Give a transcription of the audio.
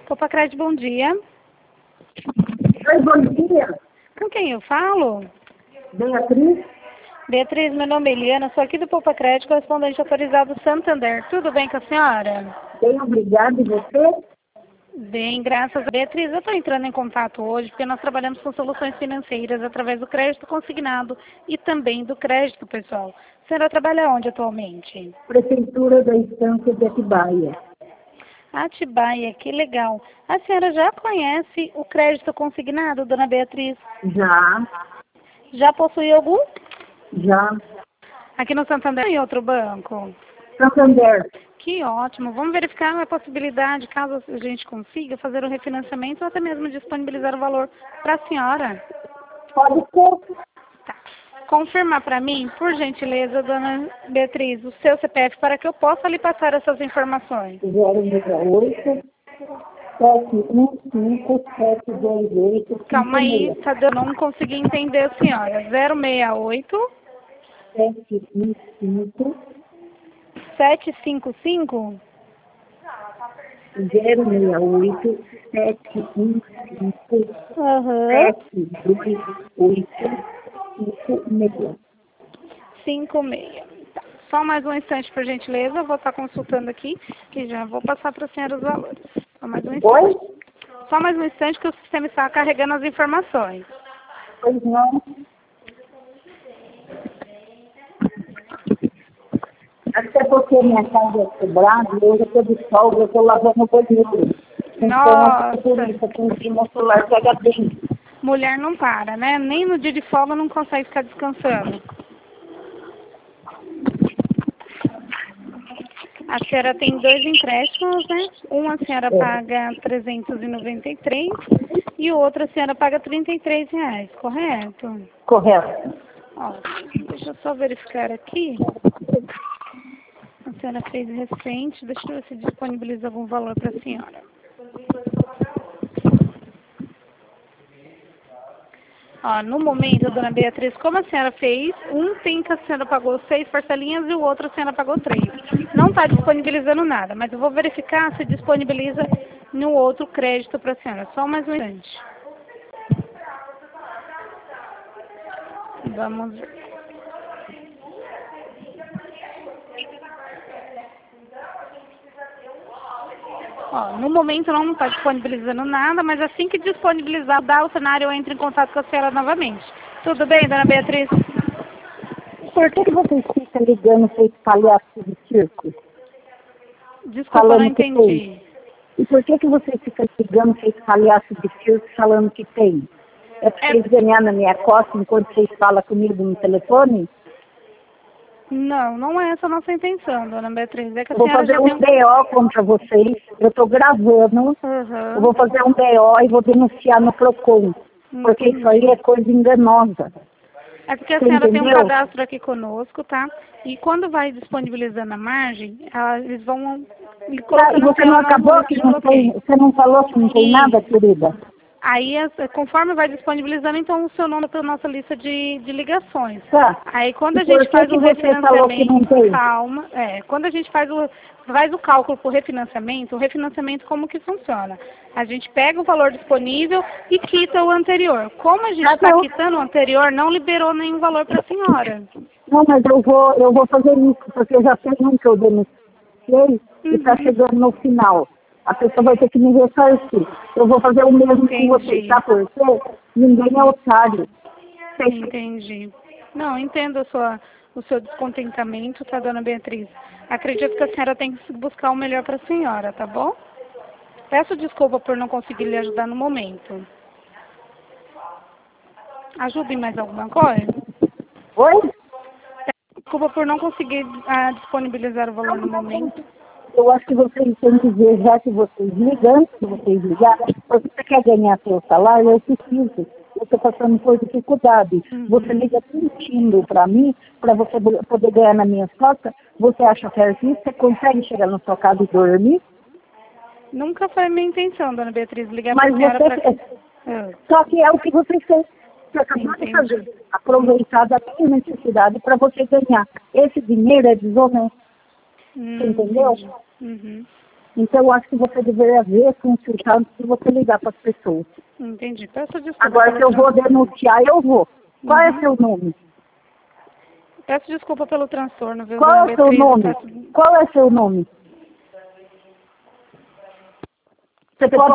Popacred, bom dia. Oi, bom dia. Com quem eu falo? Beatriz? Beatriz, meu nome é Eliana, sou aqui do Popacred, correspondente autorizado Santander. Tudo bem com a senhora? Bem, obrigada. E você? Bem, graças a Beatriz. Eu estou entrando em contato hoje porque nós trabalhamos com soluções financeiras através do crédito consignado e também do crédito pessoal. A senhora trabalha onde atualmente? Prefeitura da Estância de Atibaia. Atibaia, que legal. A senhora já conhece o crédito consignado, dona Beatriz? Já, Já possui algum? já. Aqui no Santander ou em outro banco? Santander. Que ótimo. Vamos verificar a possibilidade, caso a gente consiga, fazer o refinanciamento ou até mesmo disponibilizar o valor para a senhora. Pode ser. Tá. Confirmar para mim, por gentileza, dona Beatriz, o seu CPF para que eu possa lhe passar essas informações. 068 715 728 Calma aí, Tadeu, eu não consegui entender a senhora. 068 715 755 068 715 Aham. 728 56. 56. Tá. Só mais um instante, por gentileza. Eu vou estar consultando aqui e já vou passar para a senhora os valores. Só mais um instante. Oi? Só mais um instante que o sistema está carregando as informações. Pois não. Até porque minha casa é quebrada e hoje eu estou de folga, eu estou lavando o banheiro. Nossa. Então, por isso, aqui em cima o celular pega bem. Mulher não para, né? Nem no dia de folga não consegue ficar descansando. A senhora tem 2 empréstimos, né? Um a senhora paga 393 e o outro a senhora paga R$ 33, correto? Correto. Ó, deixa eu só verificar aqui. A senhora fez recente, deixa eu ver se disponibiliza algum valor para a senhora. Ó, no momento, dona Beatriz, como a senhora fez, um tem que a senhora pagou 6 parcelinhas e o outro a senhora pagou 3. Não está disponibilizando nada, mas eu vou verificar se disponibiliza no outro crédito para a senhora. Só mais um instante. Vamos ver. Ó, no momento não está disponibilizando nada, mas assim que disponibilizar, dá o cenário, eu entro em contato com a senhora novamente. Tudo bem, dona Beatriz? Por que vocês ficam ligando feito palhaço de circo? Desculpa, eu não Falando que entendi. tem. E por que vocês ficam ligando feito palhaço de circo falando que tem? É para vocês ganhar na minha costa enquanto vocês falam comigo no telefone? Não, não é essa a nossa intenção, dona Beatriz. É que a Eu vou senhora fazer já um tem BO contra vocês. Eu estou gravando. Eu vou fazer um BO e vou denunciar no PROCON. Porque isso aí é coisa enganosa. É porque a Você senhora tem um entendeu? cadastro aqui conosco, tá? E quando vai disponibilizando a margem, eles vão E colocando a você não senhora na acabou lista que de não tem, bloqueio. você não falou que não tem nada, querida? Aí, conforme vai disponibilizando, então o seu nome para a nossa lista de ligações. Tá. Aí, quando E a por gente que faz o você falou que não refinanciamento, tem? calma, quando a gente faz o cálculo por refinanciamento, o refinanciamento como que funciona? A gente pega o valor disponível e quita o anterior. Como a gente está Não. quitando o anterior, não liberou nenhum valor para a senhora. Não, mas eu vou fazer isso, porque eu já tenho um que eu denunciei e está chegando no final. A pessoa vai ter que me ressarcir. Eu vou fazer o mesmo com você, tá? Porque ninguém é otário. Entendi. Não, entendo o seu descontentamento, tá, dona Beatriz? Acredito que a senhora tem que buscar o melhor para a senhora, tá bom? Peço desculpa por não conseguir lhe ajudar no momento. Ajuda em mais alguma coisa? Oi? Desculpa por não conseguir disponibilizar o valor no momento. Eu acho que vocês têm que ver, já que vocês ligam, se vocês ligarem, porque você quer ganhar seu salário, eu preciso. Eu estou passando por dificuldade. Você liga mentindo para mim, para você poder ganhar nas minhas costas. Você acha certo isso? Você consegue chegar na sua casa e dormir? Nunca foi minha intenção, dona Beatriz, ligar Mas para a senhora você para... Só que é o que você fez. Você acabou de fazer. Aproveitar da minha necessidade para você ganhar. Esse dinheiro é desonesto. Você entendeu? Uhum. Então, eu acho que você deveria ver, consultar antes de você ligar para as pessoas. Entendi. Peço desculpa. Agora, se eu vou denunciar, eu vou. Qual é seu nome? Peço desculpa pelo transtorno, viu? Qual é seu nome? Qual é seu nome? Você pode